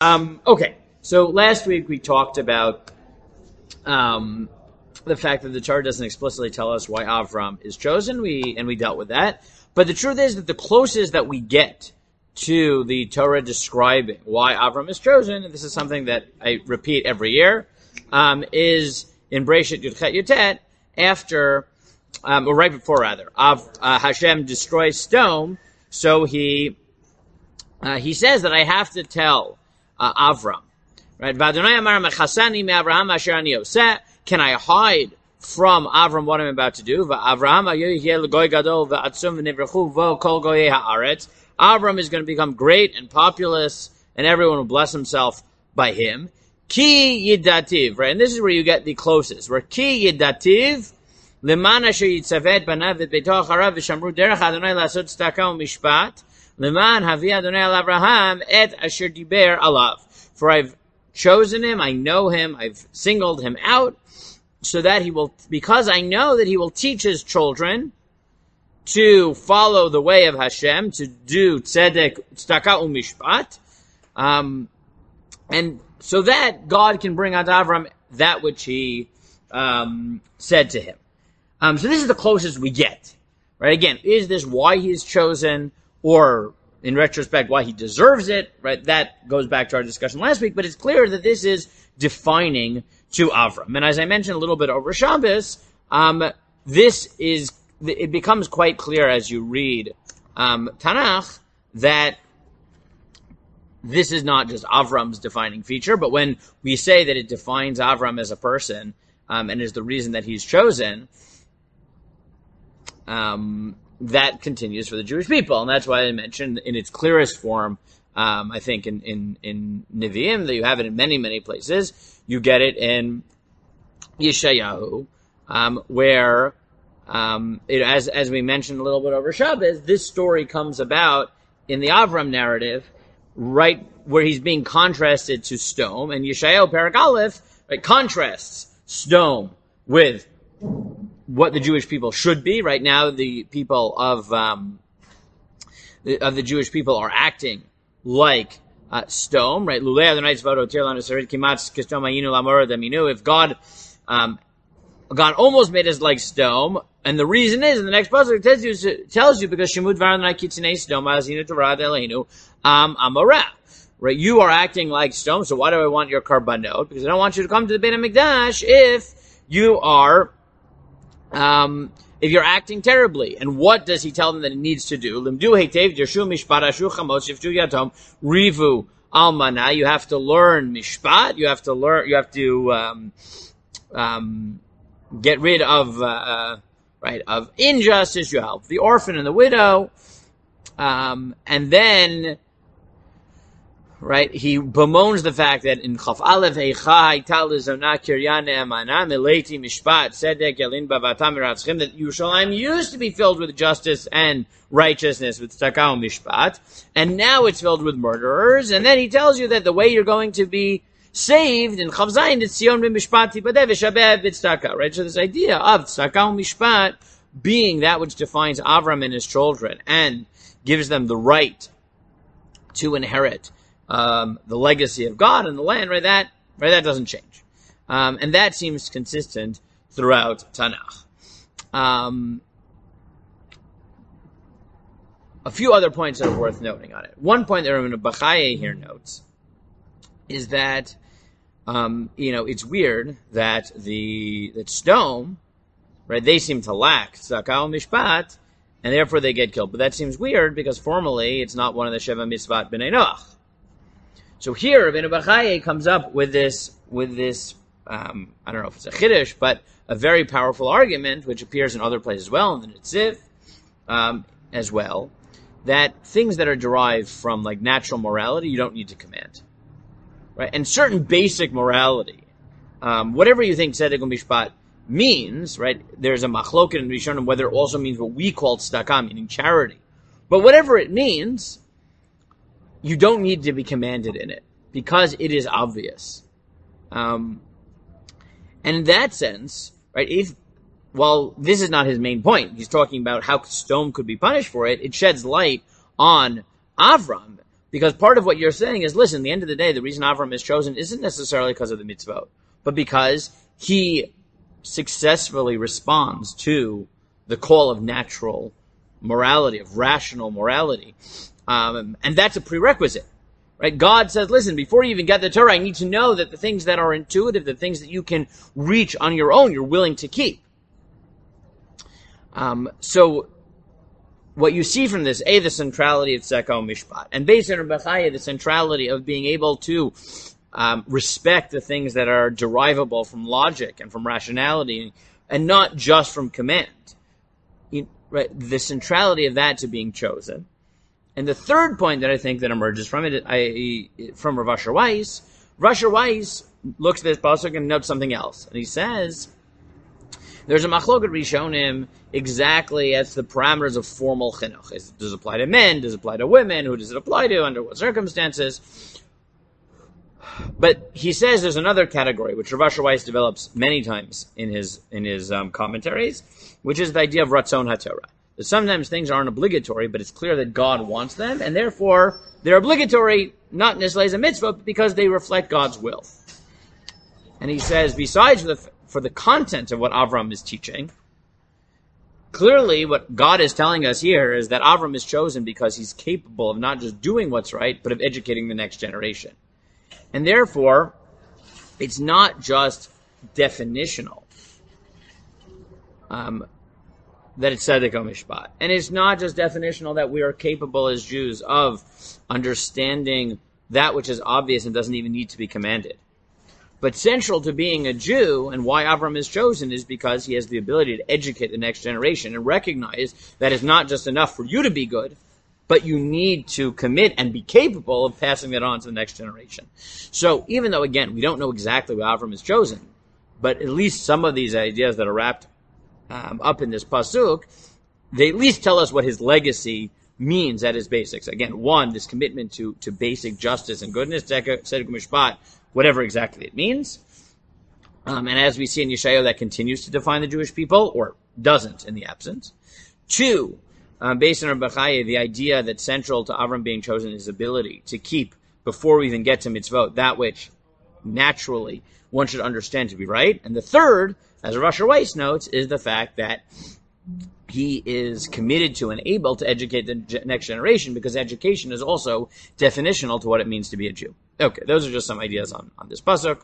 Okay, so last week we talked about the fact that the Torah doesn't explicitly tell us why Avram is chosen. We dealt with that. But the truth is that the closest that we get to the Torah describing why Avram is chosen, and this is something that I repeat every year, is in Bereshit Yudchet Yutet, after, or right before rather, Hashem destroys Sodom, so he says that I have to tell Avram, right? V'Adonai amar mechasani me'Avraham asher ani oseh. Can I hide from Avram what I'm about to do? V'Avraham yeh l'goy gadol v'atzum v'nivrechu vo kol goyei haaretz. Avram is going to become great and populous, and everyone will bless himself by him. Ki yidativ, right? And this is where you get the closest. Where ki yidativ, leman asher yitzavet banav v'beito acharav v'shamru derech Adonai lasot tzedakah u'mishpat, leman havi Adonai al Avraham et asher diber alav. For I've chosen him, I know him, I've singled him out, so that he will, because I know that he will teach his children to follow the way of Hashem, to do tzedek, tzedakah u'mishpat, and so that God can bring out Avram that which he said to him. So this is the closest we get, right? Again, is this why he is chosen, or in retrospect why he deserves it, right? That goes back to our discussion last week, but it's clear that this is defining to Avram. And as I mentioned a little bit over Shabbos, it becomes quite clear as you read Tanakh that this is not just Avram's defining feature, but when we say that it defines Avram as a person and is the reason that he's chosen, that continues for the Jewish people. And that's why I mentioned in its clearest form, I think in Nevi'im, that you have it in many, many places. You get it in Yeshayahu, where as we mentioned a little bit over Shabbos, this story comes about in the Avram narrative, right where he's being contrasted to Sodom, and Yeshayahu Perek Aleph, right, contrasts Sodom with what the Jewish people should be. Right now, the people of the Jewish people are acting like Sodom, right? If God almost made us like Sodom, and the reason is, in the next pasuk it tells you because Shemud Varanai Kitzinei Sodom Azinu Torah Eloheinu Amorah. Right? You are acting like Sodom, so why do I want your karbanot? Because I don't want you to come to the Beit HaMikdash if you are if you're acting terribly. And what does he tell them that it needs to do? Limdu heitev dirshu mishpat ashu chamos shiftu yatom rivu almana. You have to learn mishpat. You have to get rid of of injustice. You help the orphan and the widow, and then he bemoans the fact that in Chaf Aleph Eicha Haital Zona Kiryan Ne'amana Mileti Mishpat Tzedek Yalin Bavatam Miratzchim, that Yerushalayim used to be filled with justice and righteousness with tzedakah and mishpat, and now it's filled with murderers. And then he tells you that the way you're going to be saved in Chav Zayin is Tzion b'mishpat tipadeh v'shabeh b'tzedakah. Right, so this idea of tzedakah and mishpat being that which defines Avram and his children and gives them the right to inherit the legacy of God and the land, that doesn't change. And that seems consistent throughout Tanakh. A few other points that are worth noting on it. One point that Rabbeinu Bachai here notes is that, it's weird that that Sodom, they seem to lack tzedakah mishpat, and therefore they get killed. But that seems weird because formally it's not one of the Sheva Mitzvot B'nai Noach. So here, Rabbeinu Bachai comes up with this, I don't know if it's a chiddush, but a very powerful argument, which appears in other places as well, in the Netziv, as well, that things that are derived from natural morality, you don't need to command. Right? And certain basic morality, whatever you think tzedek u'mishpat means, right? There's a machloket in Rishonim whether it also means what we call tzedakah, meaning charity. But whatever it means, you don't need to be commanded in it because it is obvious. And in that sense, right, while this is not his main point, he's talking about how Sodom could be punished for it, it sheds light on Avram Because part of what you're saying is, listen, at the end of the day, the reason Avram is chosen isn't necessarily because of the mitzvot, but because he successfully responds to the call of natural morality, of rational morality. And that's a prerequisite, right? God says, listen, before you even get the Torah, I need to know that the things that are intuitive, the things that you can reach on your own, you're willing to keep. So what you see from this, the centrality of Tzedakah Mishpat, and based on Bechaya, the centrality of being able to respect the things that are derivable from logic and from rationality, and not just from command. Right, the centrality of that to being chosen. And the third point that I think that emerges from it, from Rav Asher Weiss looks at this pasuk and notes something else. And he says, there's a machloket rishonim exactly as the parameters of formal chinuch. Does it apply to men? Does it apply to women? Who does it apply to? Under what circumstances? But he says there's another category, which Rav Asher Weiss develops many times in his commentaries, which is the idea of Ratzon HaTorah. That sometimes things aren't obligatory, but it's clear that God wants them, and therefore they're obligatory, not necessarily as a mitzvah, but because they reflect God's will. And he says, besides for the content of what Avram is teaching, clearly what God is telling us here is that Avram is chosen because he's capable of not just doing what's right, but of educating the next generation. And therefore, it's not just definitional that it's Tzedakah Mishpat. And it's not just definitional that we are capable as Jews of understanding that which is obvious and doesn't even need to be commanded. But central to being a Jew, and why Avram is chosen, is because he has the ability to educate the next generation and recognize that it's not just enough for you to be good, but you need to commit and be capable of passing that on to the next generation. So even though, again, we don't know exactly why Avram is chosen, but at least some of these ideas that are wrapped up in this pasuk, they at least tell us what his legacy means at his basics. Again, one, this commitment to basic justice and goodness, Tzedakah Mishpat, whatever exactly it means. And as we see in Yeshayahu, that continues to define the Jewish people, or doesn't in the absence. Two, based on Bechaya, the idea that central to Avram being chosen is his ability to keep, before we even get to mitzvot, that which naturally one should understand to be right. And the third, as Rav Asher Weiss notes, is the fact that he is committed to and able to educate the next generation, because education is also definitional to what it means to be a Jew. Okay, those are just some ideas on this pasuk.